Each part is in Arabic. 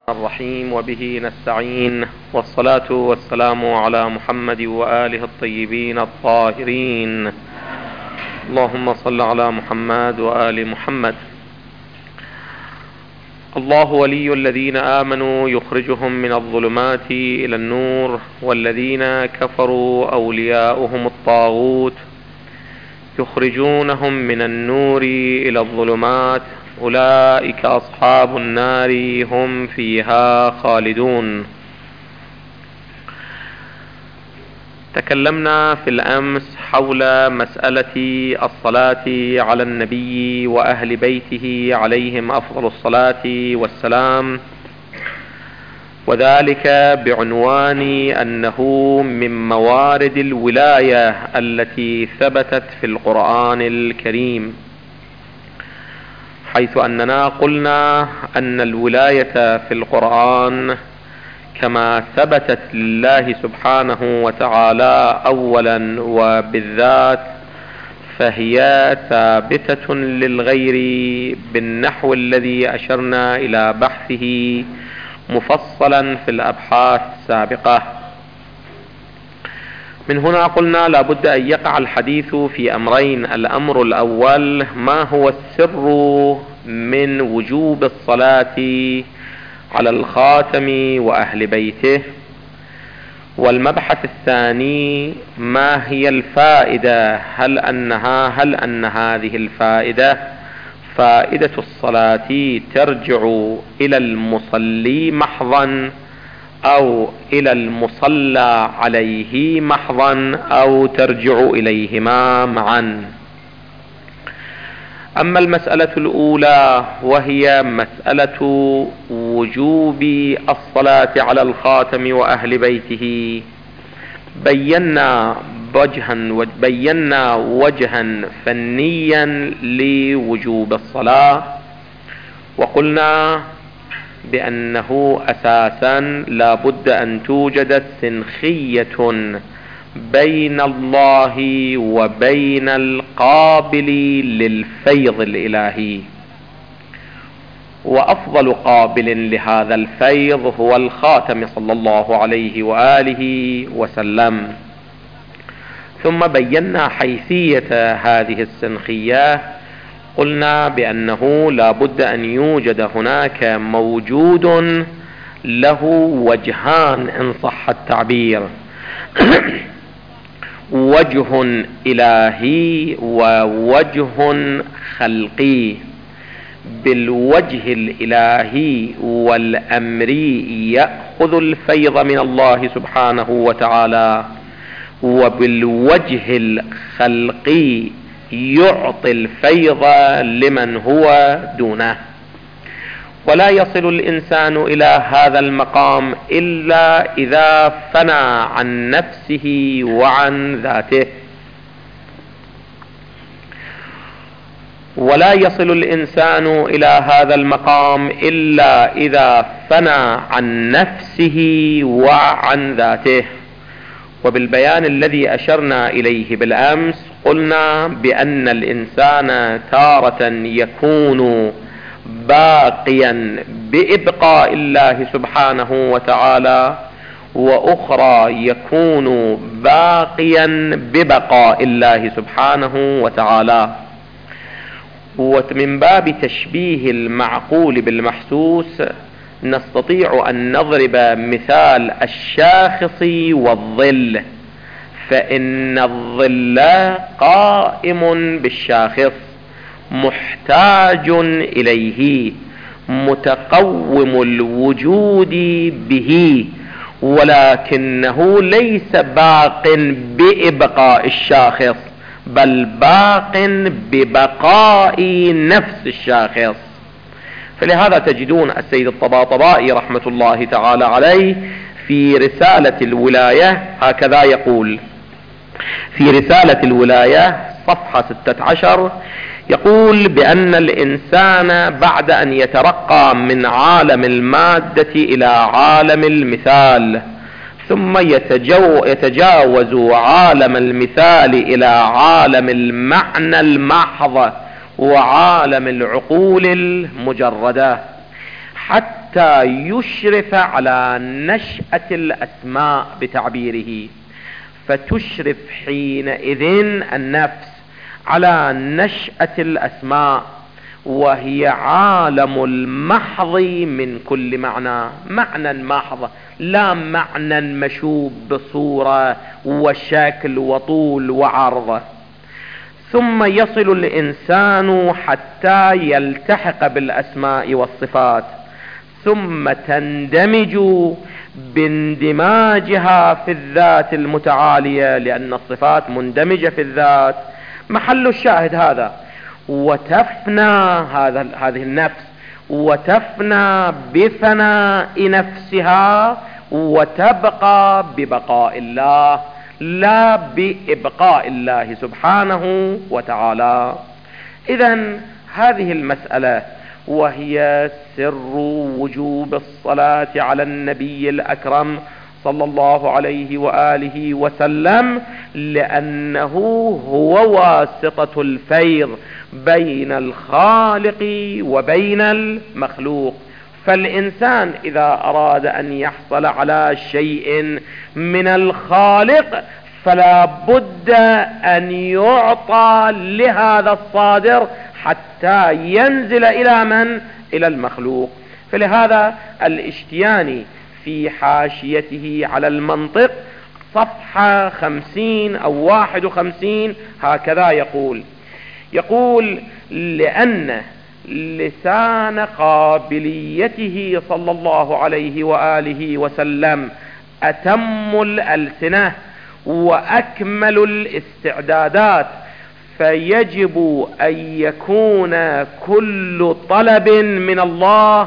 الرحيم وبه نستعين، والصلاة والسلام على محمد وآله الطيبين الطاهرين. اللهم صل على محمد وآل محمد. الله ولي الذين آمنوا يخرجهم من الظلمات إلى النور، والذين كفروا أولياؤهم الطاغوت يخرجونهم من النور إلى الظلمات، أولئك أصحاب النار هم فيها خالدون. تكلمنا في الأمس حول مسألة الصلاة على النبي وأهل بيته عليهم أفضل الصلاة والسلام، وذلك بعنوان أنه من موارد الولاية التي ثبتت في القرآن الكريم، حيث أننا قلنا أن الولاية في القرآن كما ثبتت لله سبحانه وتعالى أولا وبالذات، فهي ثابتة للغير بالنحو الذي أشرنا إلى بحثه مفصلا في الأبحاث السابقة. من هنا قلنا لا بد أن يقع الحديث في أمرين: الأمر الأول ما هو السر من وجوب الصلاة على الخاتم وأهل بيته، والمبحث الثاني ما هي الفائدة، هل أن هذه الفائدة فائدة الصلاة ترجع إلى المصلي محضا أو إلى المصلى عليه محضا أو ترجع إليهما معا. أما المسألة الأولى وهي مسألة وجوب الصلاة على الخاتم وأهل بيته، بينا وجها فنيا لوجوب الصلاة، وقلنا بأنه أساسا لا بد أن توجد سنخية بين الله وبين القابل للفيض الإلهي، وأفضل قابل لهذا الفيض هو الخاتم صلى الله عليه وآله وسلم. ثم بينا حيثية هذه السنخية، قلنا بأنه لا بد أن يوجد هناك موجود له وجهان إن صح التعبير، وجه إلهي ووجه خلقي. بالوجه الإلهي والأمري يأخذ الفيض من الله سبحانه وتعالى، وبالوجه الخلقي يعطي الفيض لمن هو دونه. ولا يصل الإنسان إلى هذا المقام إلا إذا فنى عن نفسه وعن ذاته، ولا يصل الإنسان إلى هذا المقام إلا إذا فنى عن نفسه وعن ذاته. وبالبيان الذي أشرنا إليه بالأمس قلنا بأن الإنسان تارة يكون باقيا بإبقاء الله سبحانه وتعالى، وأخرى يكون باقيا ببقاء الله سبحانه وتعالى. ومن باب تشبيه المعقول بالمحسوس نستطيع أن نضرب مثال الشاخص والظل، فإن الظل قائم بالشاخص محتاج إليه متقوم الوجود به، ولكنه ليس باق بإبقاء الشاخص بل باق ببقاء نفس الشاخص. فلهذا تجدون السيد الطباطبائي رحمة الله تعالى عليه في رسالة الولاية هكذا يقول: في رسالة الولاية صفحة 16 يقول بأن الإنسان بعد أن يترقى من عالم المادة إلى عالم المثال، ثم يتجاوز عالم المثال إلى عالم المعنى المحض وعالم العقول المجردة، حتى حتى يشرف على نشأة الأسماء بتعبيره، فتشرف حينئذ النفس على نشأة الأسماء، وهي عالم المحض من كل معنى محض، لا معنى مشوب بصورة وشكل وطول وعرض. ثم يصل الإنسان حتى يلتحق بالأسماء والصفات، ثم تندمج باندماجها في الذات المتعالية، لأن الصفات مندمجة في الذات، محل الشاهد هذا. وتفنى هذه النفس، وتفنى بفناء نفسها، وتبقى ببقاء الله لا بإبقاء الله سبحانه وتعالى. إذن هذه المسألة وهي سر وجوب الصلاة على النبي الأكرم صلى الله عليه وآله وسلم، لأنه هو واسطة الفيض بين الخالق وبين المخلوق. فالإنسان إذا أراد أن يحصل على شيء من الخالق فلا بد أن يعطى لهذا الصادر حتى ينزل إلى من؟ إلى المخلوق. فلهذا الاشتياني في حاشيته على المنطق صفحة 50 أو 51 هكذا يقول لأن لسان قابليته صلى الله عليه وآله وسلم أتم الألسنة وأكمل الاستعدادات، فيجب أن يكون كل طلب من الله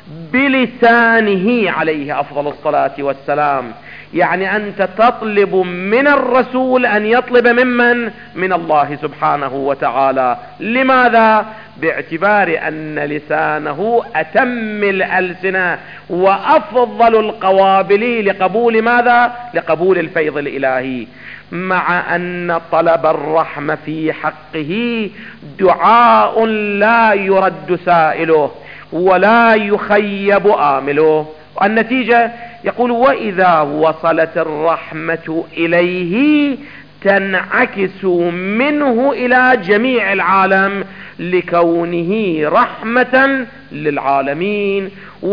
بلسانه عليه أفضل الصلاة والسلام. يعني أنت تطلب من الرسول أن يطلب من الله سبحانه وتعالى. لماذا؟ باعتبار أن لسانه أتم الألسنة وأفضل القوابل لقبول ماذا؟ لقبول الفيض الإلهي. مع أن طلب الرحمة في حقه دعاء لا يرد سائله ولا يخيب آمله. النتيجة يقول وإذا وصلت الرحمة إليه تنعكس منه إلى جميع العالم لكونه رحمة للعالمين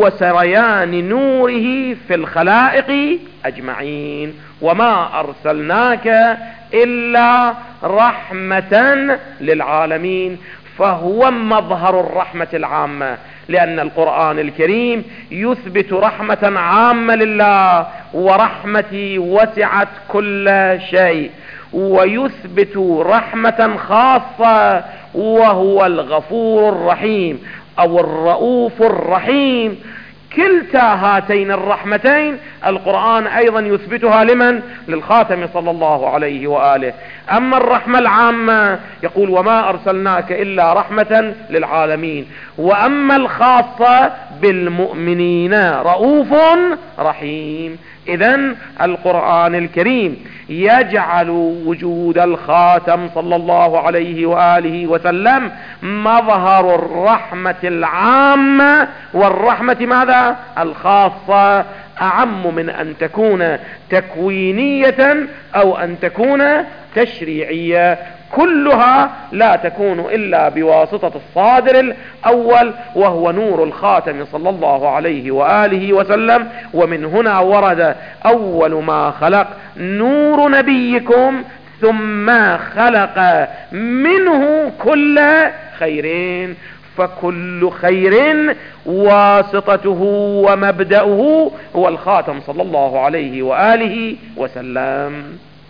وسريان نوره في الخلائق أجمعين. وما أرسلناك إلا رحمة للعالمين، فهو مظهر الرحمة العامة، لأن القرآن الكريم يثبت رحمة عامة لله ورحمتي وسعت كل شيء، ويثبت رحمة خاصة وهو الغفور الرحيم أو الرؤوف الرحيم. كلتا هاتين الرحمتين القرآن أيضا يثبتها لمن؟ للخاتم صلى الله عليه وآله. أما الرحمة العامة يقول وما أرسلناك إلا رحمة للعالمين، وأما الخاصة بالمؤمنين رؤوف رحيم. إذن القرآن الكريم يجعل وجود الخاتم صلى الله عليه وآله وسلم مظهر الرحمة العامة والرحمة ماذا؟ الخاصة، أعم من أن تكون تكوينية أو أن تكون تشريعية. كلها لا تكون إلا بواسطة الصادر الأول وهو نور الخاتم صلى الله عليه وآله وسلم. ومن هنا ورد أول ما خلق نور نبيكم ثم خلق منه كل خيرين، فكل خير واسطته ومبدأه هو الخاتم صلى الله عليه وآله وسلم.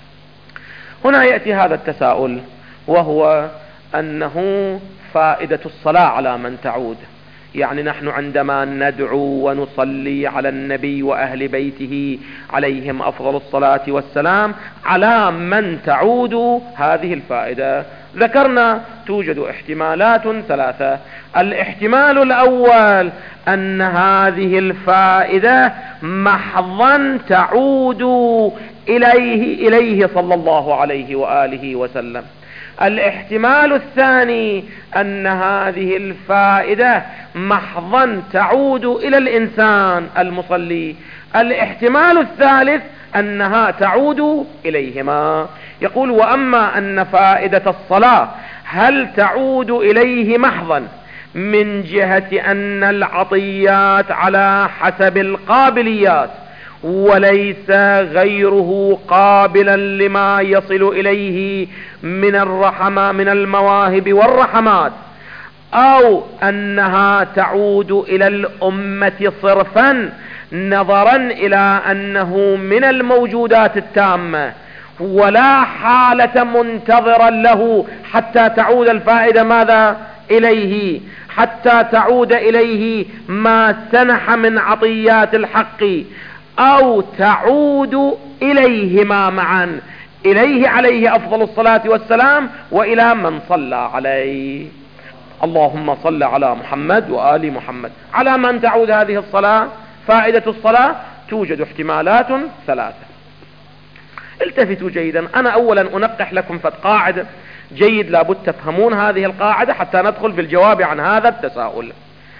هنا يأتي هذا التساؤل، وهو أنه فائدة الصلاة على من تعود. يعني نحن عندما ندعو ونصلي على النبي وأهل بيته عليهم أفضل الصلاة والسلام، على من تعود هذه الفائدة؟ ذكرنا توجد احتمالات ثلاثة. الاحتمال الأول أن هذه الفائدة محضا تعود إليه صلى الله عليه وآله وسلم. الاحتمال الثاني أن هذه الفائدة محضا تعود إلى الإنسان المصلي. الاحتمال الثالث أنها تعود إليهما. يقول: وأما أن فائدة الصلاة هل تعود إليه محضا من جهة أن العطيات على حسب القابليات وليس غيره قابلا لما يصل إليه من المواهب والرحمات، أو أنها تعود إلى الأمة صرفا نظرا إلى أنه من الموجودات التامة ولا حالة منتظرا له حتى تعود الفائدة ماذا إليه، حتى تعود إليه ما سنح من عطيات الحق، أو تعود إليهما معا، إليه عليه أفضل الصلاة والسلام وإلى من صلى عليه. اللهم صل على محمد وآل محمد. على من تعود هذه الصلاة؟ فائدة الصلاة توجد احتمالات ثلاثة. التفتوا جيدا، أنا أولا أنقح لكم قاعدة جيد لابد تفهمون هذه القاعدة حتى ندخل في الجواب عن هذا التساؤل.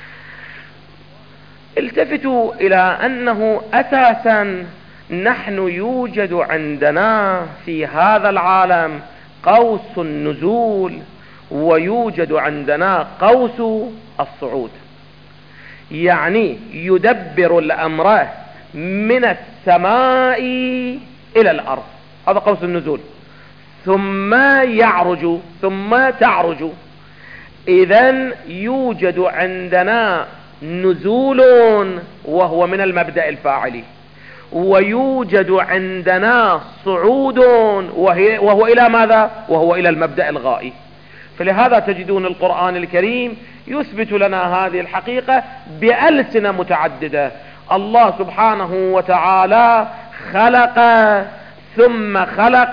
التفتوا إلى أنه أساسا نحن يوجد عندنا في هذا العالم قوس النزول ويوجد عندنا قوس الصعود، يعني يدبر الأمر من السماء إلى الأرض، هذا قوس النزول، ثم يعرج ثم تعرج. إذن يوجد عندنا نزول وهو من المبدأ الفاعلي، ويوجد عندنا صعود وهو إلى ماذا؟ وهو إلى المبدأ الغائي. فلهذا تجدون القرآن الكريم يثبت لنا هذه الحقيقة بألسنة متعددة. الله سبحانه وتعالى خلق ثم خلق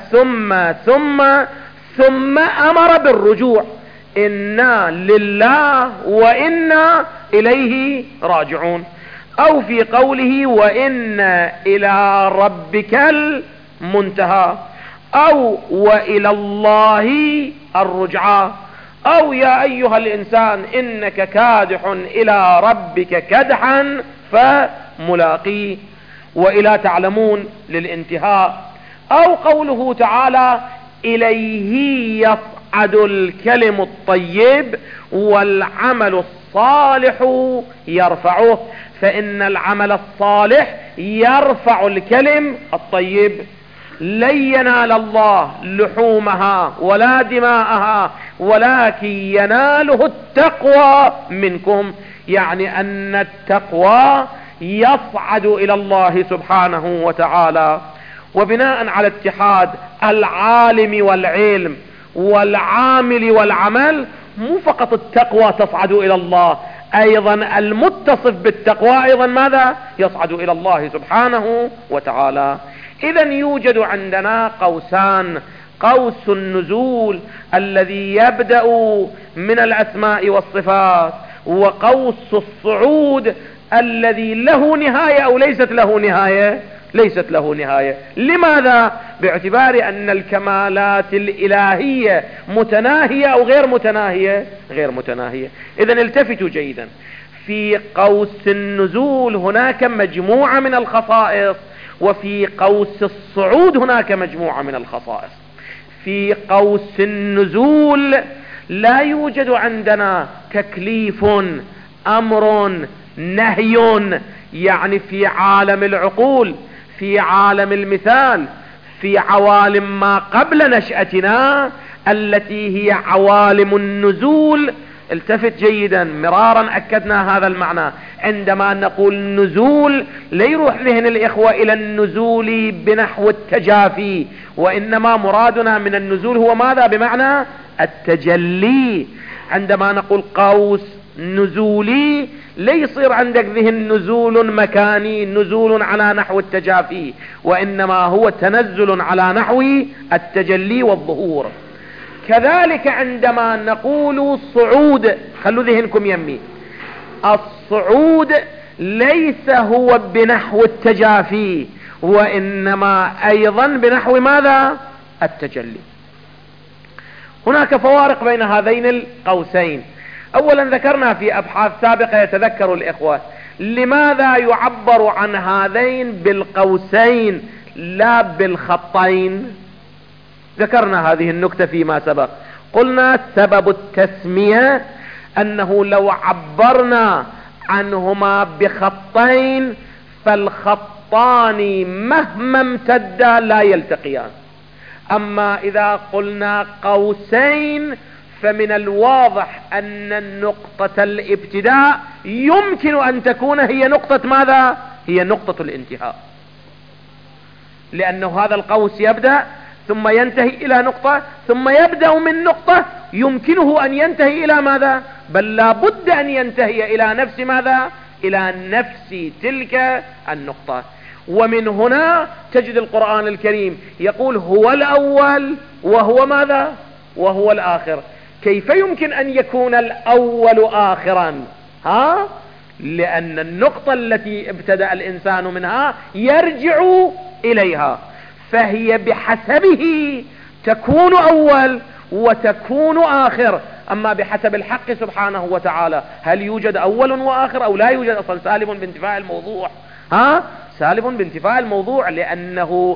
ثم أمر بالرجوع، إنا لله وإنا إليه راجعون. أو في قوله وإن إلى ربك المنتهى، أو وإلى الله الرجعى، أو يا أيها الإنسان إنك كادح إلى ربك كدحا فملاقيه، وإلى تعلمون للانتهاء. أو قوله تعالى إليه يصعد الكلم الطيب والعمل الصالح يرفعه، فإن العمل الصالح يرفع الكلم الطيب. لن ينال الله لحومها ولا دماءها ولكن يناله التقوى منكم، يعني أن التقوى يصعد إلى الله سبحانه وتعالى. وبناء على اتحاد العالم والعلم والعامل والعمل، مو فقط التقوى تصعد إلى الله، أيضا المتصف بالتقوى أيضا ماذا؟ يصعد إلى الله سبحانه وتعالى. إذن يوجد عندنا قوسان: قوس النزول الذي يبدأ من الأسماء والصفات، وقوس الصعود الذي له نهاية أو ليست له نهاية. ليست له نهاية. لماذا؟ باعتبار أن الكمالات الإلهية متناهية أو غير متناهية؟ غير متناهية. إذن التفتوا جيدا، في قوس النزول هناك مجموعة من الخصائص، وفي قوس الصعود هناك مجموعة من الخصائص. في قوس النزول لا يوجد عندنا تكليف، أمر، نهي، يعني في عالم العقول، في عالم المثال، في عوالم ما قبل نشأتنا التي هي عوالم النزول. التفت جيدا، مرارا أكدنا هذا المعنى. عندما نقول نزول لا يروح ذهن الإخوة إلى النزول بنحو التجافي، وإنما مرادنا من النزول هو ماذا؟ بمعنى التجلي. عندما نقول قوس نزولي لا يصير عندك ذهن نزول مكاني، نزول على نحو التجافي، وإنما هو تنزل على نحو التجلي والظهور. كذلك عندما نقول صعود، خلوا ذهنكم يمي، الصعود ليس هو بنحو التجافي، وإنما أيضا بنحو ماذا؟ التجلي. هناك فوارق بين هذين القوسين. اولا ذكرنا في ابحاث سابقة يتذكر الاخوة لماذا يعبر عن هذين بالقوسين لا بالخطين. ذكرنا هذه النكتة فيما سبق، قلنا سبب التسمية انه لو عبرنا عنهما بخطين فالخطان مهما امتدا لا يلتقيان، اما اذا قلنا قوسين فمن الواضح ان النقطة الابتداء يمكن ان تكون هي نقطة ماذا؟ هي نقطة الانتهاء، لانه هذا القوس يبدأ ثم ينتهي الى نقطة ثم يبدأ من نقطة يمكنه ان ينتهي الى ماذا؟ بل لا بد ان ينتهي الى نفس ماذا؟ الى نفس تلك النقطة. ومن هنا تجد القرآن الكريم يقول هو الاول وهو ماذا؟ وهو الاخر. كيف يمكن ان يكون الاول اخرا؟ لان النقطة التي ابتدأ الانسان منها يرجع اليها، فهي بحسبه تكون اول وتكون اخر. اما بحسب الحق سبحانه وتعالى هل يوجد اول واخر او لا يوجد؟ اصلا سالب بانتفاء الموضوع، سالب بانتفاء الموضوع، لانه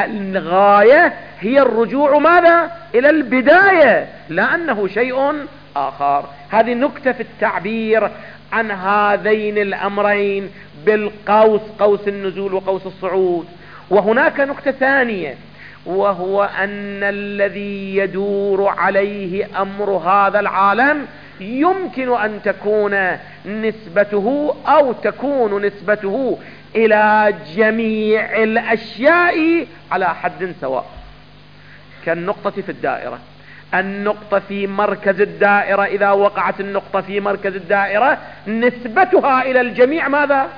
الغاية هي الرجوع ماذا؟ الى البداية، لا انه شيء اخر. هذه نكتة في التعبير عن هذين الامرين بالقوس، قوس النزول وقوس الصعود. وهناك نكتة ثانية، وهو ان الذي يدور عليه امر هذا العالم يمكن ان تكون نسبته او تكون نسبته الى جميع الاشياء على حد سواء، كالنقطة في الدائرة. النقطة في مركز الدائرة اذا وقعت النقطة في مركز الدائرة نسبتها الى الجميع ماذا؟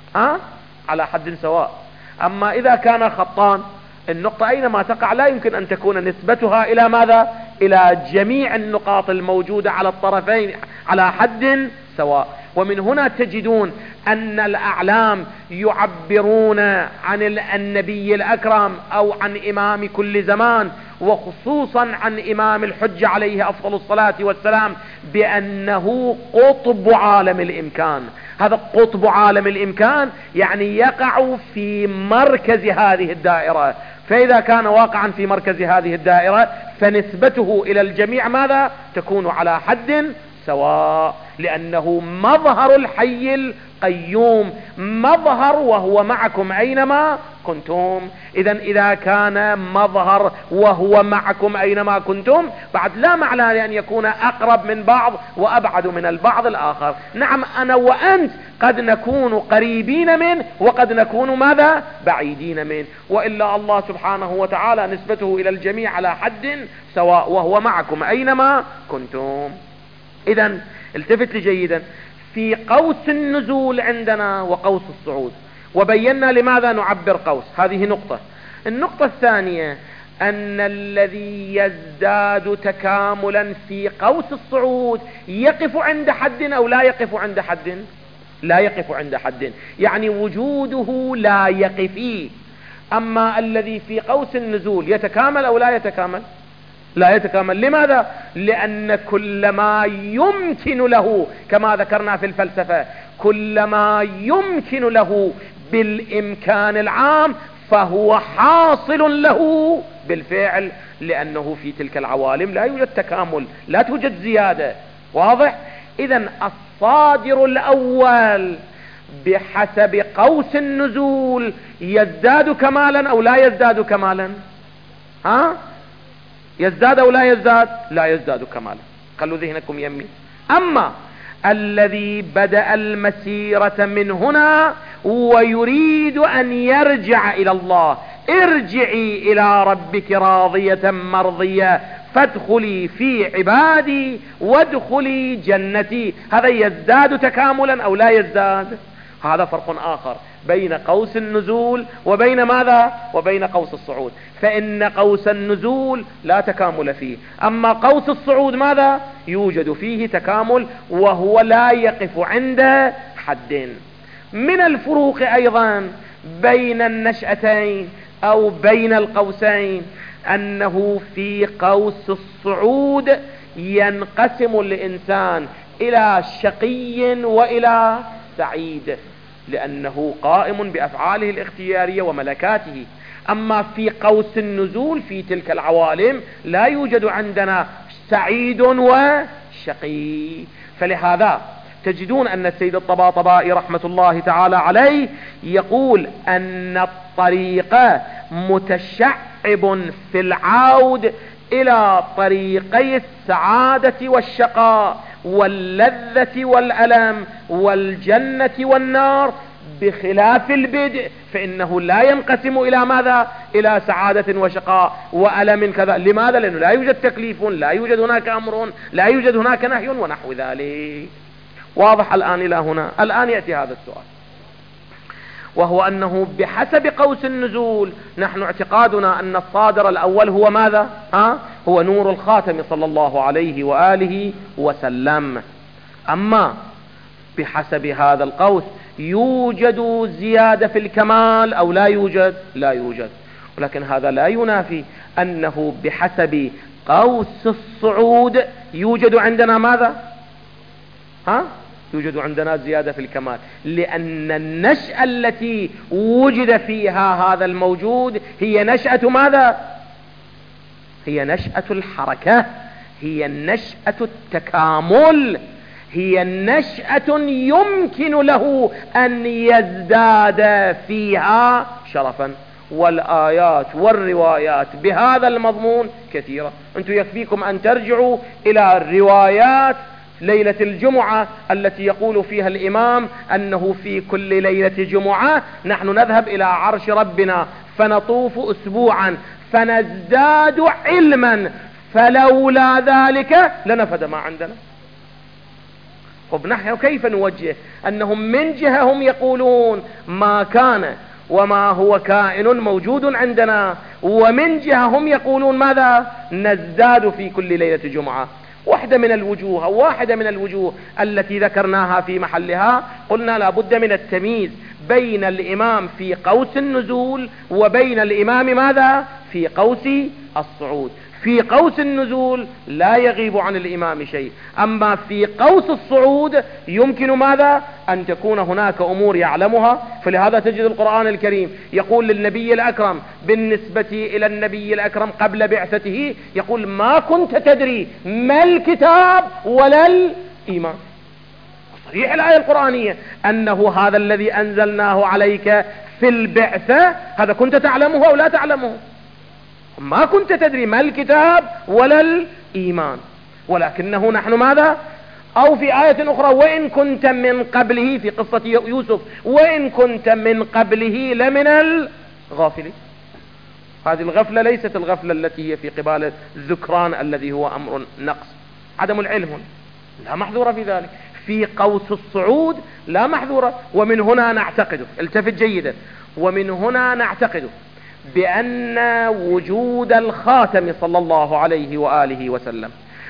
على حد سواء. اما اذا كان خطان النقطة اينما تقع لا يمكن ان تكون نسبتها الى ماذا؟ الى جميع النقاط الموجودة على الطرفين على حد سواء. ومن هنا تجدون ان الاعلام يعبرون عن النبي الاكرم او عن امام كل زمان، وخصوصا عن امام الحجة عليه افضل الصلاة والسلام، بانه قطب عالم الامكان. هذا قطب عالم الامكان يعني يقع في مركز هذه الدائرة، فاذا كان واقعا في مركز هذه الدائرة فنسبته الى الجميع ماذا؟ تكون على حد سواء، لانه مظهر الحي القيوم، مظهر وهو معكم اينما كنتم. اذا كان مظهر وهو معكم اينما كنتم بعد لا معنى لان يكون اقرب من بعض وابعد من البعض الاخر. نعم انا وانت قد نكون قريبين منه وقد نكون ماذا؟ بعيدين منه، والا الله سبحانه وتعالى نسبته الى الجميع على حد سواء وهو معكم اينما كنتم. اذا التفت لي جيدا، في قوس النزول عندنا وقوس الصعود، وبينا لماذا نعبر قوس. هذه نقطة. النقطة الثانية ان الذي يزداد تكاملا في قوس الصعود يقف عند حد او لا يقف عند حد؟ لا يقف عند حد، يعني وجوده لا يقفي. اما الذي في قوس النزول يتكامل او لا يتكامل؟ لا يتكامل. لماذا؟ لان كل ما يمكن له كما ذكرنا في الفلسفة، كل ما يمكن له بالامكان العام فهو حاصل له بالفعل، لانه في تلك العوالم لا يوجد تكامل، لا توجد زيادة. واضح؟ اذا الصادر الاول بحسب قوس النزول يزداد كمالا او لا يزداد كمالا؟ يزداد او لا يزداد؟ لا يزداد كمالا. خلوا ذهنكم يمي. اما الذي بدأ المسيرة من هنا ويريد ان يرجع الى الله، ارجعي الى ربك راضية مرضية فادخلي في عبادي وادخلي جنتي، هذا يزداد تكاملا او لا يزداد؟ هذا فرق اخر بين قوس النزول وبين ماذا؟ وبين قوس الصعود. فإن قوس النزول لا تكامل فيه، أما قوس الصعود ماذا؟ يوجد فيه تكامل وهو لا يقف عند حد. من الفروق أيضا بين النشأتين أو بين القوسين أنه في قوس الصعود ينقسم الإنسان إلى شقي وإلى سعيد، لأنه قائم بأفعاله الاختيارية وملكاته. أما في قوس النزول في تلك العوالم لا يوجد عندنا سعيد وشقي. فلهذا تجدون أن السيد الطباطبائي رحمة الله تعالى عليه يقول أن الطريق متشعب في العود إلى طريقي السعادة والشقاء واللذة والألم والجنة والنار، بخلاف البدء فإنه لا ينقسم إلى ماذا؟ إلى سعادة وشقاء وألم كذا. لماذا؟ لأنه لا يوجد تكليف، لا يوجد هناك أمر، لا يوجد هناك نهي ونحو ذلك. واضح الآن إلى هنا؟ الآن يأتي هذا السؤال، وهو أنه بحسب قوس النزول نحن اعتقادنا أن الصادر الأول هو ماذا؟ هو نور الخاتم صلى الله عليه وآله وسلم. أما بحسب هذا القوس يوجد زيادة في الكمال أو لا يوجد؟ لا يوجد. ولكن هذا لا ينافي أنه بحسب قوس الصعود يوجد عندنا ماذا؟ يوجد عندنا زيادة في الكمال، لأن النشأة التي وجد فيها هذا الموجود هي نشأة ماذا؟ هي نشأة الحركة، هي نشأة التكامل، هي نشأة يمكن له أن يزداد فيها شرفا. والآيات والروايات بهذا المضمون كثيرة. أنتم يكفيكم أن ترجعوا إلى الروايات ليلة الجمعة التي يقول فيها الإمام أنه في كل ليلة جمعة نحن نذهب إلى عرش ربنا فنطوف أسبوعا فنزداد علما، فلولا ذلك لنفد ما عندنا. طب نحن كيف نوجه؟ أنهم من جهة هم يقولون ما كان وما هو كائن موجود عندنا، ومن جهة هم يقولون ماذا؟ نزداد في كل ليلة جمعة. واحدة من الوجوه التي ذكرناها في محلها قلنا لا بد من التمييز بين الإمام في قوس النزول وبين الإمام ماذا؟ في قوس الصعود. في قوس النزول لا يغيب عن الإمام شيء، أما في قوس الصعود يمكن ماذا؟ أن تكون هناك أمور يعلمها. فلهذا تجد القرآن الكريم يقول للنبي الأكرم بالنسبة إلى النبي الأكرم قبل بعثته، يقول ما كنت تدري ما الكتاب ولا الإيمان. صريح الآية القرآنية أنه هذا الذي أنزلناه عليك في البعثة هذا كنت تعلمه أو لا تعلمه؟ ما كنت تدري ما الكتاب ولا الإيمان. ولكنه نحن ماذا؟ أو في آية أخرى وإن كنت من قبله في قصة يوسف وإن كنت من قبله لمن الغافلين. هذه الغفلة ليست الغفلة التي هي في قبال الذكران الذي هو أمر نقص، عدم العلم لا محذور في ذلك. في قوس الصعود لا محذورة. ومن هنا نعتقد، التفت جيدا، ومن هنا نعتقد بأن وجود الخاتم صلى الله عليه وآله وسلم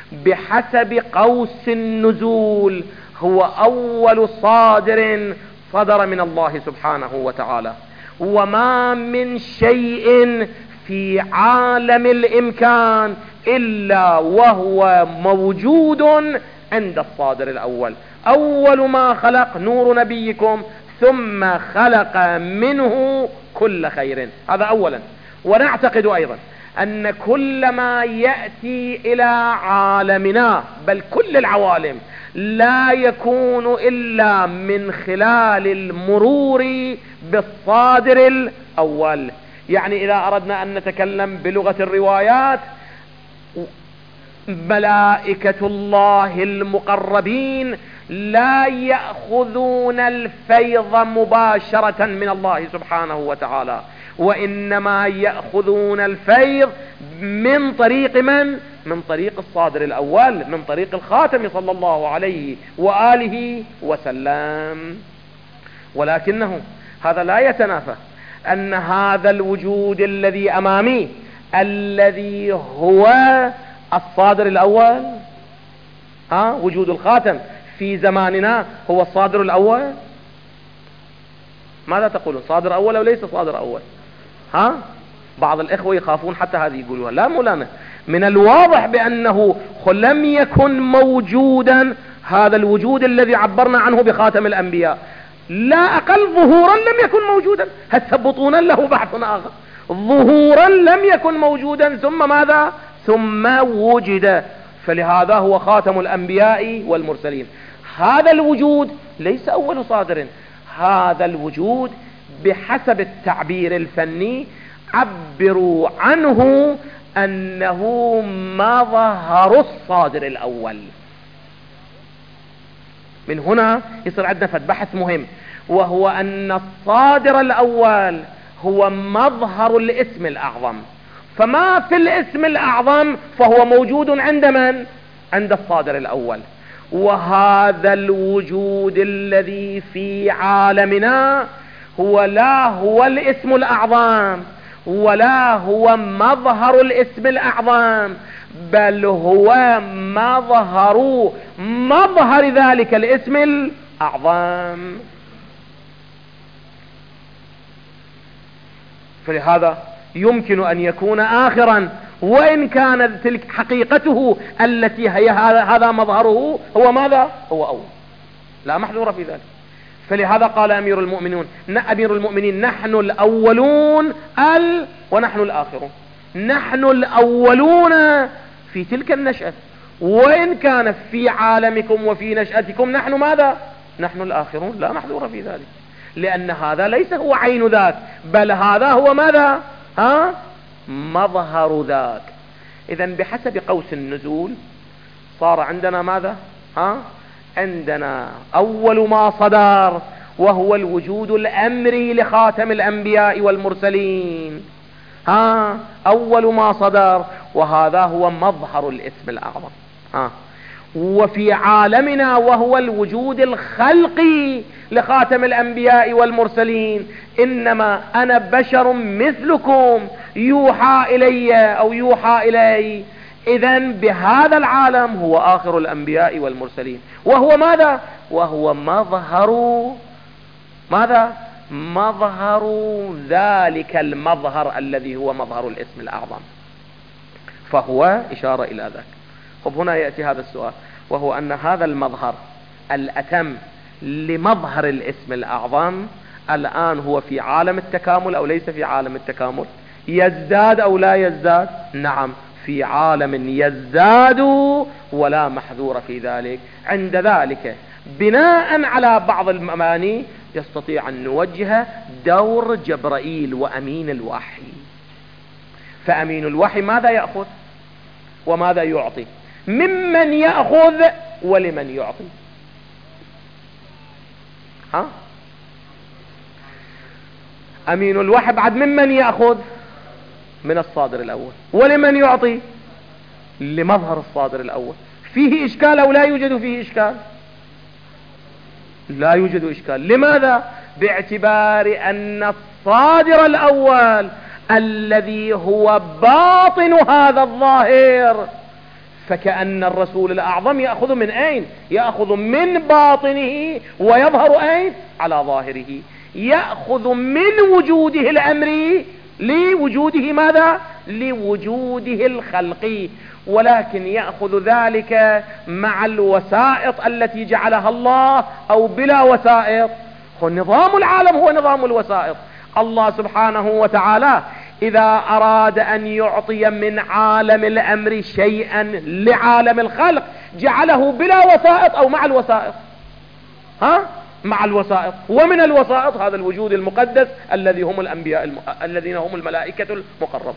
بحسب قوس النزول هو أول صادر صدر من الله سبحانه وتعالى، وما من شيء في عالم الإمكان إلا وهو موجود عند الصادر الأول. أول ما خلق نور نبيكم ثم خلق منه كل خير، هذا أولا. ونعتقد أيضا أن كل ما يأتي إلى عالمنا بل كل العوالم لا يكون إلا من خلال المرور بالصادر الأول. يعني إذا أردنا أن نتكلم بلغة الروايات، ملائكة الله المقربين لا يأخذون الفيض مباشرة من الله سبحانه وتعالى، وإنما يأخذون الفيض من طريق من؟ من طريق الصادر الأول، من طريق الخاتم صلى الله عليه وآله وسلم. ولكنه هذا لا يتنافى أن هذا الوجود الذي أمامي الذي هو الصادر الأول، وجود الخاتم في زماننا هو الصادر الأول. ماذا تقولون؟ صادر أول أو ليس صادر أول؟ بعض الإخوة يخافون حتى هذه يقولوها، لا مولانا، من الواضح بأنه لم يكن موجودا هذا الوجود الذي عبرنا عنه بخاتم الأنبياء، لا أقل ظهورا لم يكن موجودا، هسه بطونا له بحث آخر، ظهورا لم يكن موجودا ثم ماذا؟ ثم وجد، فلهذا هو خاتم الأنبياء والمرسلين. هذا الوجود ليس أول صادر، هذا الوجود بحسب التعبير الفني عبروا عنه أنه مظهر الصادر الأول. من هنا يصير عندنا بحث مهم، وهو أن الصادر الأول هو مظهر الاسم الأعظم، فما في الاسم الأعظم فهو موجود عند من؟ عند الصادر الأول. وهذا الوجود الذي في عالمنا لا هو الاسم الأعظم ولا هو مظهر الاسم الأعظم، بل هو مظهر ذلك الاسم الأعظم. فلهذا يمكن أن يكون آخرا، وإن كانت تلك حقيقته التي هي هذا مظهره هو ماذا؟ هو أول، لا محذور في ذلك. فلهذا قال أمير المؤمنين نحن الأولون ونحن الآخرون، نحن الأولون في تلك النشأة، وإن كان في عالمكم وفي نشأتكم نحن ماذا؟ نحن الآخرون، لا محذور في ذلك، لأن هذا ليس هو عين ذاك، بل هذا هو ماذا؟ مظهر ذاك. إذن بحسب قوس النزول صار عندنا ماذا؟ عندنا أول ما صدر وهو الوجود الأمري لخاتم الأنبياء والمرسلين، أول ما صدر، وهذا هو مظهر الاسم الأعظم. وفي عالمنا وهو الوجود الخلقي لخاتم الأنبياء والمرسلين، إنما أنا بشر مثلكم يوحى إلي أو يوحى إلي. إذن بهذا العالم هو آخر الأنبياء والمرسلين، وهو ماذا؟ وهو مظهر ذلك المظهر الذي هو مظهر الاسم الأعظم، فهو إشارة إلى ذاك. طب هنا يأتي هذا السؤال، وهو أن هذا المظهر الأتم لمظهر الاسم الأعظم الآن هو في عالم التكامل أو ليس في عالم التكامل؟ يزداد أو لا يزداد؟ نعم، في عالم يزداد ولا محذور في ذلك. عند ذلك بناء على بعض المعاني يستطيع أن نوجه دور جبرائيل وأمين الوحي. فأمين الوحي ماذا يأخذ وماذا يعطي؟ ممن يأخذ ولمن يعطي؟ أمين الوحي بعد ممن يأخذ؟ من الصادر الأول. ولمن يعطي؟ لمظهر الصادر الأول. فيه إشكال أو لا يوجد فيه إشكال؟ لا يوجد إشكال. لماذا؟ باعتبار أن الصادر الأول الذي هو باطن هذا الظاهر، فكأن الرسول الأعظم يأخذ من أين؟ يأخذ من باطنه ويظهر أين؟ على ظاهره. يأخذ من وجوده الأمري لوجوده ماذا؟ لوجوده الخلقي، ولكن يأخذ ذلك مع الوسائط التي جعلها الله أو بلا وسائط. نظام العالم هو نظام الوسائط. الله سبحانه وتعالى إذا أراد أن يعطي من عالم الأمر شيئا لعالم الخلق جعله بلا وسائط أو مع الوسائط؟ مع الوسائط. ومن الوسائط هذا الوجود المقدس الذي هم الأنبياء الذين هم الملائكة المقرب.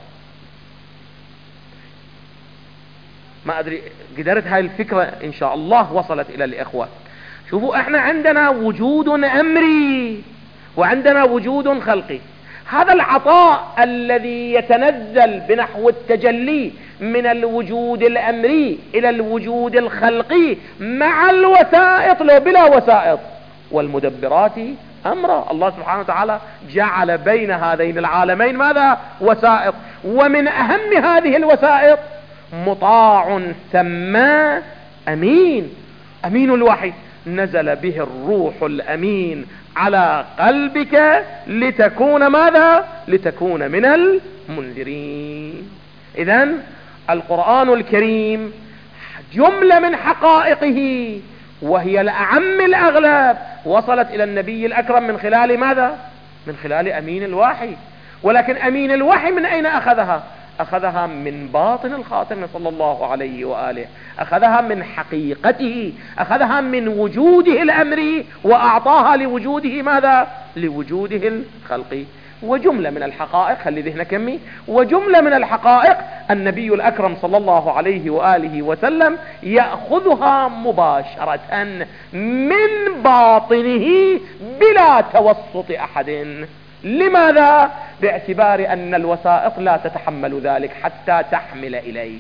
ما أدري قدرت هاي الفكرة إن شاء الله وصلت إلى الإخوة. شوفوا، احنا عندنا وجود أمري وعندنا وجود خلقي. هذا العطاء الذي يتنزل بنحو التجلي من الوجود الأمري إلى الوجود الخلقي مع الوسائط لو بلا وسائط، والمدبرات أمرا. الله سبحانه وتعالى جعل بين هذين العالمين ماذا؟ وسائط. ومن أهم هذه الوسائط مطاع سماه أمين. أمين الوحي نزل به الروح الأمين على قلبك لتكون ماذا؟ لتكون من المنذرين. إذن القرآن الكريم جملة من حقائقه، وهي الأعم الأغلب، وصلت إلى النبي الأكرم من خلال ماذا؟ من خلال أمين الوحي. ولكن أمين الوحي من أين أخذها؟ أخذها من باطن الخاتم صلى الله عليه وآله، أخذها من حقيقته، أخذها من وجوده الأمري، وأعطاها لوجوده ماذا؟ لوجوده الخلقي. وجملة من الحقائق، خلي ذهنك كمي، وجملة من الحقائق النبي الأكرم صلى الله عليه وآله وسلم يأخذها مباشرة من باطنه بلا توسط أحد. لماذا؟ باعتبار أن الوسائط لا تتحمل ذلك حتى تحمل إليه.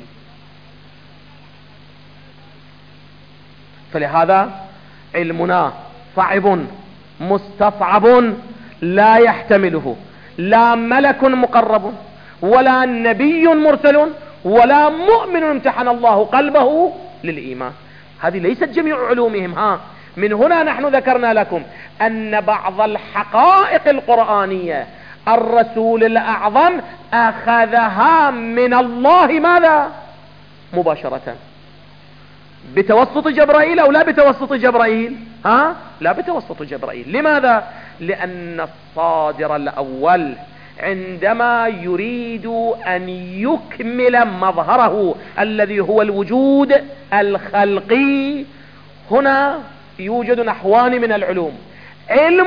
فلهذا علمنا صعب مستصعب لا يحتمله لا ملك مقرب ولا نبي مرسل ولا مؤمن امتحن الله قلبه للإيمان. هذه ليست جميع علومهم. من هنا نحن ذكرنا لكم أن بعض الحقائق القرآنية الرسول الأعظم أخذها من الله ماذا؟ مباشرة، بتوسط جبرائيل أو لا بتوسط جبرائيل؟ لا بتوسط جبرائيل. لماذا؟ لأن الصادر الأول عندما يريد أن يكمل مظهره الذي هو الوجود الخلقي، هنا يوجد نحوان من العلوم: علم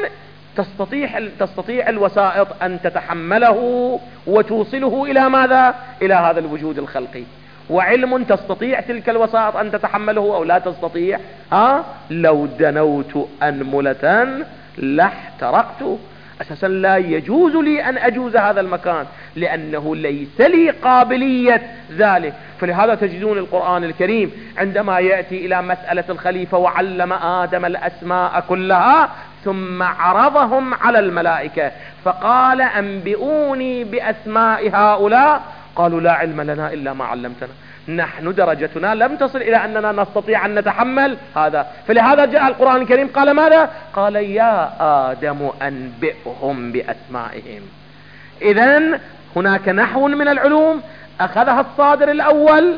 تستطيع الوسائط أن تتحمله وتوصله إلى ماذا؟ إلى هذا الوجود الخلقي، وعلم تستطيع تلك الوسائط أن تتحمله أو لا تستطيع. لو دنوت أنملة لاحترقت. أساسا لا يجوز لي أن أجوز هذا المكان لأنه ليس لي قابلية ذلك. فلهذا تجدون القرآن الكريم عندما يأتي إلى مسألة الخليفة وعلم آدم الأسماء كلها ثم عرضهم على الملائكة فقال أنبئوني بأسماء هؤلاء، قالوا لا علم لنا إلا ما علمتنا، نحن درجتنا لم تصل إلى أننا نستطيع أن نتحمل هذا. فلهذا جاء القرآن الكريم قال ماذا؟ قال يا آدم أنبئهم بأسمائهم. إذن هناك نحو من العلوم أخذها الصادر الأول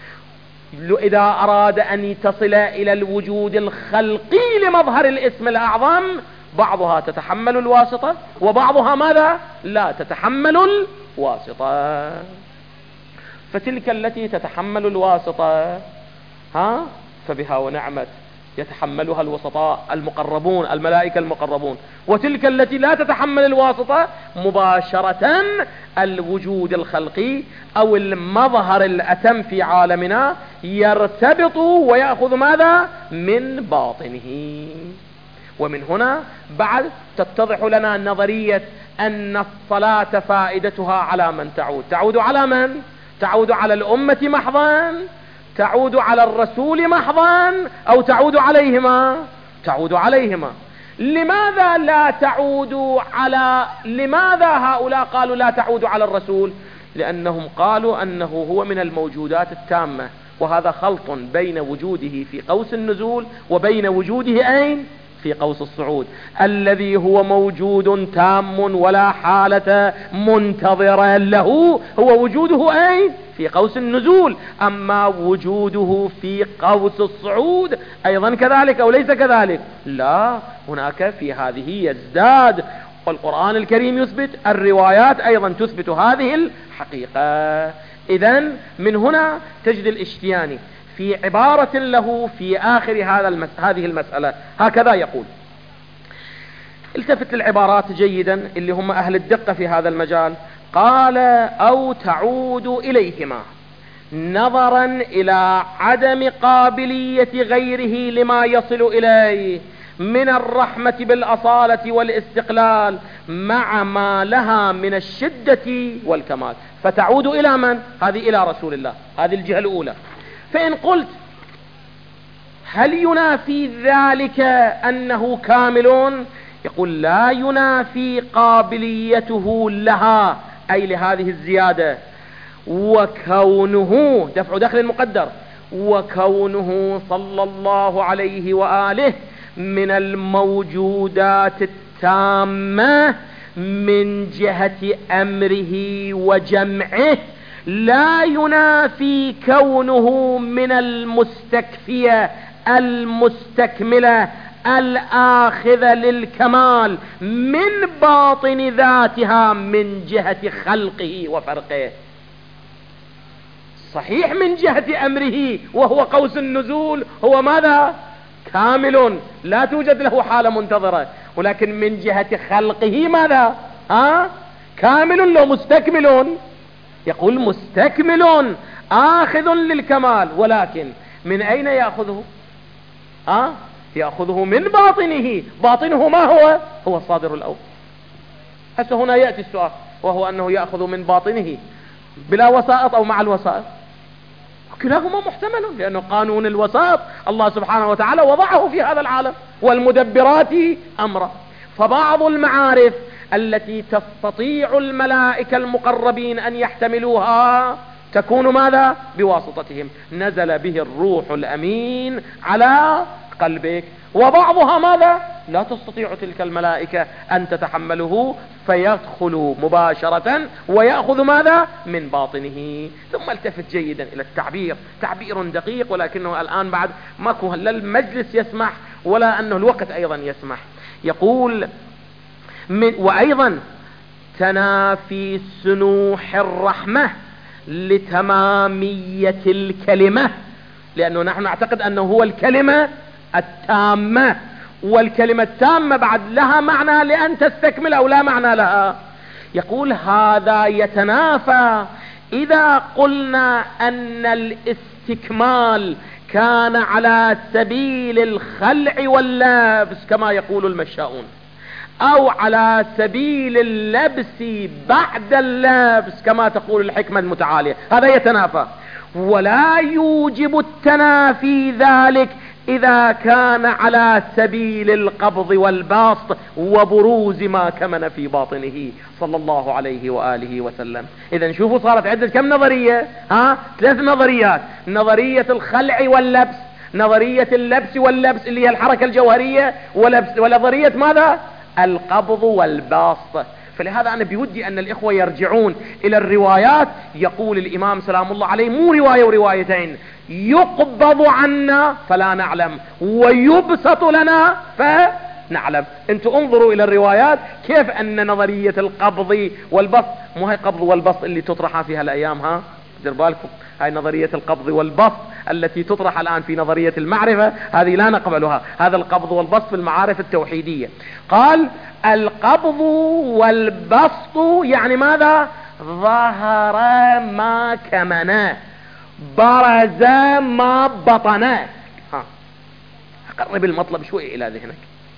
إذا أراد أن تصل إلى الوجود الخلقي لمظهر الاسم الأعظم، بعضها تتحمل الواسطة وبعضها ماذا؟ لا تتحمل الواسطة. فتلك التي تتحمل الواسطة فبها ونعمت، يتحملها الوسطاء المقربون الملائكة المقربون. وتلك التي لا تتحمل الواسطة مباشرة الوجود الخلقي أو المظهر الأتم في عالمنا يرتبط ويأخذ ماذا؟ من باطنه. ومن هنا بعد تتضح لنا نظرية أن الصلاة فائدتها على من تعود على من؟ تعود على الأمة محضا، تعود على الرسول محضا، أو تعود عليهما؟ تعود عليهما. لماذا لا تعود على لماذا هؤلاء قالوا لا تعود على الرسول؟ لأنهم قالوا أنه هو من الموجودات التامة، وهذا خلط بين وجوده في قوس النزول وبين وجوده أين؟ في قوس الصعود، الذي هو موجود تام ولا حالة منتظرة له، هو وجوده أين؟ في قوس النزول. أما وجوده في قوس الصعود أيضا كذلك أو ليس كذلك؟ لا، هناك في هذه يزداد، والقرآن الكريم يثبت، الروايات أيضا تثبت هذه الحقيقة. إذن من هنا تجد الاشتياني في عبارة له في آخر هذه المسألة هكذا يقول، التفت للعبارات جيدا اللي هم أهل الدقة في هذا المجال. قال أو تعود إليهما نظرا إلى عدم قابلية غيره لما يصل إليه من الرحمة بالأصالة والاستقلال مع ما لها من الشدة والكمال. فتعود إلى من؟ هذه إلى رسول الله، هذه الجهة الأولى. فإن قلت هل ينافي ذلك أنه كامل؟ يقول لا ينافي قابليته لها أي لهذه الزيادة، وكونه دفع دخل المقدر، وكونه صلى الله عليه وآله من الموجودات التامة من جهة أمره وجمعه لا ينافي كونه من المستكفية المستكملة الآخذة للكمال من باطن ذاتها من جهة خلقه وفرقه. صحيح من جهة أمره وهو قوس النزول هو ماذا؟ كامل لا توجد له حالة منتظرة، ولكن من جهة خلقه ماذا؟ كامل لو مستكمل، يقول مستكمل آخذ للكمال، ولكن من أين يأخذه؟ يأخذه من باطنه. باطنه ما هو؟ هو الصادر الأول. هسه هنا يأتي السؤال، وهو أنه يأخذ من باطنه بلا وسائط أو مع الوسائط. كلاهما محتمل، لأنه قانون الوسائط الله سبحانه وتعالى وضعه في هذا العالم، والمدبرات أمره. فبعض المعارف التي تستطيع الملائكة المقربين أن يحتملوها تكون ماذا؟ بواسطتهم. نزل به الروح الأمين على قلبك. وبعضها ماذا؟ لا تستطيع تلك الملائكة أن تتحمله، فيدخل مباشرة ويأخذ ماذا؟ من باطنه. ثم التفت جيدا إلى التعبير، تعبير دقيق، ولكنه الآن بعد ماكو لا المجلس يسمح ولا أنه الوقت أيضا يسمح. يقول وأيضا تنافي سنوح الرحمة لتمامية الكلمة، لأنه نحن نعتقد أنه هو الكلمة التامة، والكلمة التامة بعد لها معنى لأن تستكمل أو لا معنى لها. يقول هذا يتنافى إذا قلنا أن الاستكمال كان على سبيل الخلع واللبس كما يقول المشاؤون، أو على سبيل اللبس بعد اللبس كما تقول الحكمة المتعالية. هذا يتنافى، ولا يوجب التنافي ذلك إذا كان على سبيل القبض والبسط وبروز ما كمن في باطنه صلى الله عليه وآله وسلم. إذا شوفوا صارت عدة كم نظرية؟ 3 نظريات: نظرية الخلع واللبس، نظرية اللبس واللبس اللي هي الحركة الجوهرية، ونظرية ماذا؟ القبض والبسط. فلهذا أنا بودي أن الإخوة يرجعون إلى الروايات. يقول الإمام سلام الله عليه مو رواية وروايتين: يقبض عنا فلا نعلم، ويبسط لنا فنعلم. انتوا انظروا إلى الروايات كيف أن نظرية القبض والبسط، مو هي قبض والبسط اللي تطرح فيها الأيام، دير بالكم، هاي نظرية القبض والبسط التي تطرح الآن في نظرية المعرفة، هذه لا نقبلها. هذا القبض والبسط في المعارف التوحيدية. قال القبض والبسط يعني ماذا؟ ظهر ما كمناه، برز ما بطناه. أقرب المطلب شوي إلى ذهنك،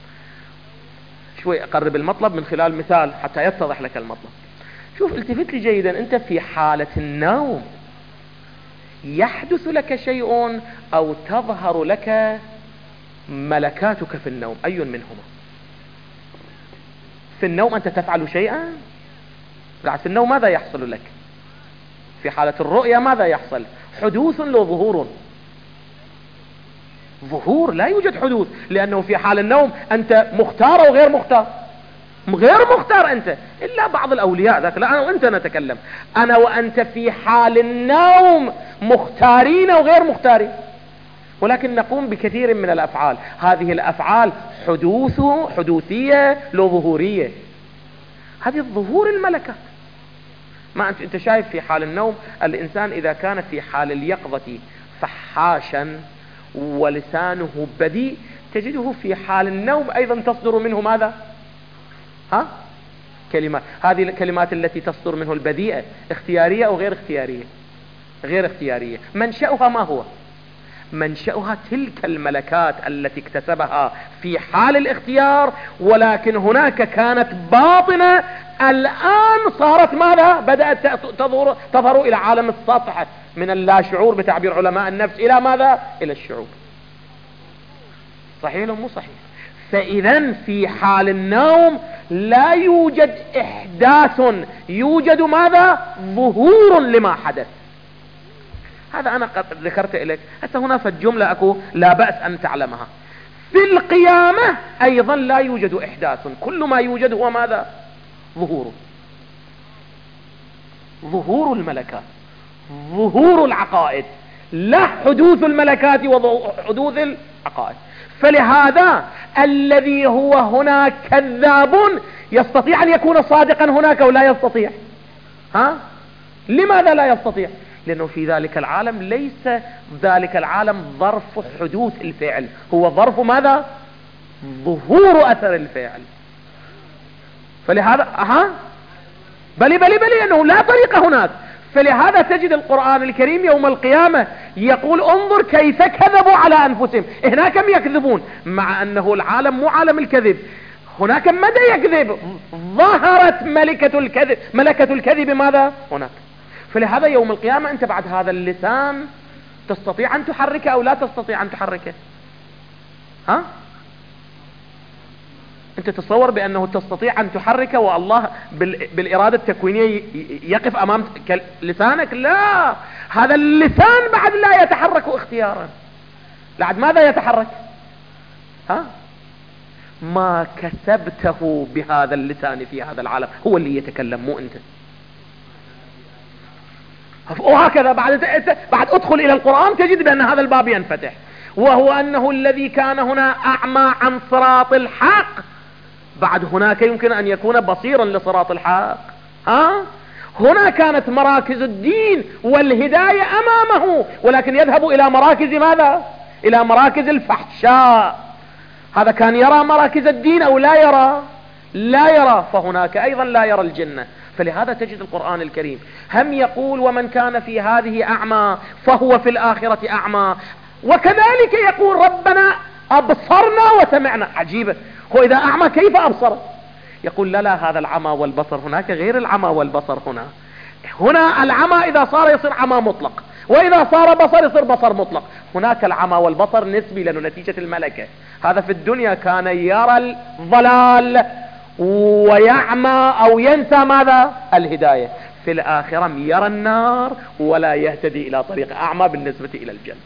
شوي أقرب المطلب من خلال مثال حتى يتضح لك المطلب. شوف، التفت لي جيدا. أنت في حالة النوم يحدث لك شيء أو تظهر لك ملكاتك في النوم، أي منهما؟ في النوم أنت تفعل شيئا، قاعد في النوم ماذا يحصل لك؟ في حالة الرؤية ماذا يحصل؟ حدوث لو ظهور؟ ظهور، لا يوجد حدوث، لأنه في حال النوم أنت مختار أو غير مختار؟ غير مختار أنت، إلا بعض الأولياء ذاك، لا أنا وأنت نتكلم. أنا وأنت في حال النوم مختارين أو غير مختارين، ولكن نقوم بكثير من الأفعال. هذه الأفعال حدوثية لو ظهورية. هذه الظهور الملكات. ما أنت شايف في حال النوم الإنسان إذا كان في حال اليقظة فحاشا ولسانه بديء، تجده في حال النوم أيضا تصدر منه ماذا؟ كلمات. هذه الكلمات التي تصدر منه البذيئة اختيارية أو غير اختيارية؟ غير اختيارية. منشأها ما هو؟ منشأها تلك الملكات التي اكتسبها في حال الاختيار، ولكن هناك كانت باطنة، الآن صارت ماذا؟ بدأت تظهر إلى عالم السطح من اللاشعور بتعبير علماء النفس إلى ماذا؟ إلى الشعور. صحيح أو مو صحيح؟ فإذا في حال النوم لا يوجد إحداث، يوجد ماذا؟ ظهور لما حدث. هذا أنا قد ذكرت إليك. حتى هنا في الجملة أكو لا بأس أن تعلمها. في القيامة أيضا لا يوجد إحداث، كل ما يوجد هو ماذا؟ ظهور الملكات، ظهور العقائد، لا حدوث الملكات وحدوث العقائد. فلهذا الذي هو هناك كذاب يستطيع أن يكون صادقا هناك ولا يستطيع؟ لماذا لا يستطيع؟ لأنه في ذلك العالم ليس ذلك العالم ظرف حدوث الفعل، هو ظرف ماذا؟ ظهور أثر الفعل. فلهذا بلي أنه لا طريق هناك. فلهذا تجد القرآن الكريم يوم القيامة يقول انظر كيف كذبوا على أنفسهم. هناك كم يكذبون، مع أنه العالم مو عالم الكذب، هناك مدى يكذب، ظهرت ملكة الكذب ماذا؟ هناك. فلهذا يوم القيامة أنت بعد هذا اللسان تستطيع أن تحركه أو لا تستطيع أن تحركه؟ أنت تصور بأنه تستطيع أن تحركه والله بالإرادة التكوينية يقف أمام لسانك؟ لا، هذا اللسان بعد لا يتحرك اختيارا. بعد ماذا يتحرك؟ ما كسبته بهذا اللسان في هذا العالم هو اللي يتكلم، مو أنت. وهكذا بعد ادخل إلى القرآن تجد بأن هذا الباب ينفتح، وهو أنه الذي كان هنا أعمى عن صراط الحق بعد هناك يمكن أن يكون بصيرا لصراط الحق. هنا كانت مراكز الدين والهداية أمامه، ولكن يذهب إلى مراكز ماذا؟ إلى مراكز الفحشاء. هذا كان يرى مراكز الدين أو لا يرى؟ لا يرى، فهناك أيضا لا يرى الجنة. فلهذا تجد القرآن الكريم هم يقول ومن كان في هذه أعمى فهو في الآخرة أعمى، وكذلك يقول ربنا أبصرنا وسمعنا. عجيبة، هو إذا أعمى كيف أبصر؟ يقول لا هذا العمى والبصر هناك غير العمى والبصر هنا. هنا العمى إذا صار يصير عمى مطلق، وإذا صار بصر يصير بصر مطلق. هناك العمى والبصر نسبي لأنه نتيجة الملكة. هذا في الدنيا كان يرى الضلال ويعمى أو ينسى ماذا؟ الهداية. في الآخرة يرى النار ولا يهتدي إلى طريق، أعمى بالنسبة إلى الجنة.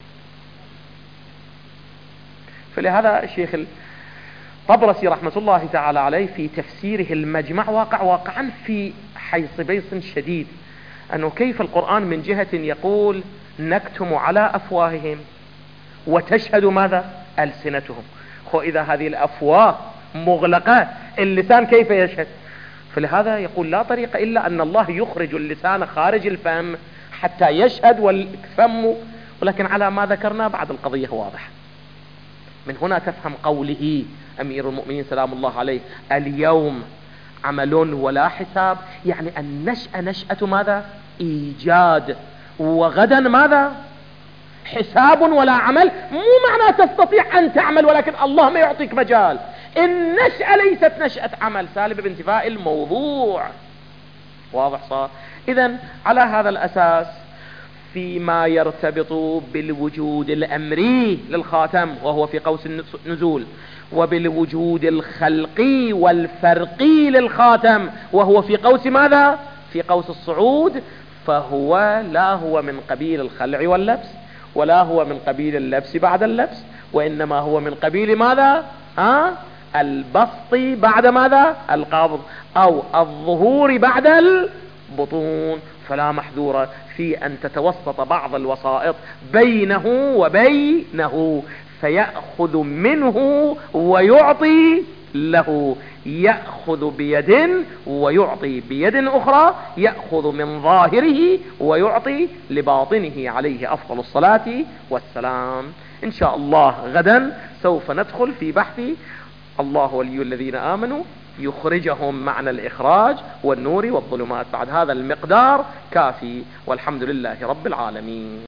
فلهذا الشيخ الطبرسي رحمة الله تعالى عليه في تفسيره المجمع واقعا في حيص شديد، أنه كيف القرآن من جهة يقول نكتم على أفواههم وتشهد ماذا؟ ألسنتهم. إذا هذه الأفواه مغلقة اللسان كيف يشهد؟ فلهذا يقول لا طريق إلا أن الله يخرج اللسان خارج الفم حتى يشهد والفم، ولكن على ما ذكرنا بعد القضية واضح. من هنا تفهم قوله أمير المؤمنين سلام الله عليه اليوم عمل ولا حساب، يعني النشأة نشأة ماذا؟ إيجاد، وغدا ماذا؟ حساب ولا عمل. مو معنى تستطيع أن تعمل ولكن الله ما يعطيك مجال. النشأة ليست نشأة عمل سالب بانتفاء الموضوع. واضح صار؟ إذن على هذا الأساس فيما يرتبط بالوجود الأمري للخاتم وهو في قوس النزول، وبالوجود الخلقي والفرقي للخاتم وهو في قوس ماذا؟ في قوس الصعود، فهو لا هو من قبيل الخلع واللبس ولا هو من قبيل اللبس بعد اللبس، وإنما هو من قبيل ماذا؟ البسط بعد ماذا؟ القبض، أو الظهور بعد البطون. فلا محذور في أن تتوسط بعض الوسائط بينه وبينه، فيأخذ منه ويعطي له، يأخذ بيد ويعطي بيد أخرى، يأخذ من ظاهره ويعطي لباطنه عليه أفضل الصلاة والسلام. إن شاء الله غدا سوف ندخل في بحث الله ولي الذين آمنوا يخرجهم معنى الإخراج والنور والظلمات. بعد هذا المقدار كافي، والحمد لله رب العالمين.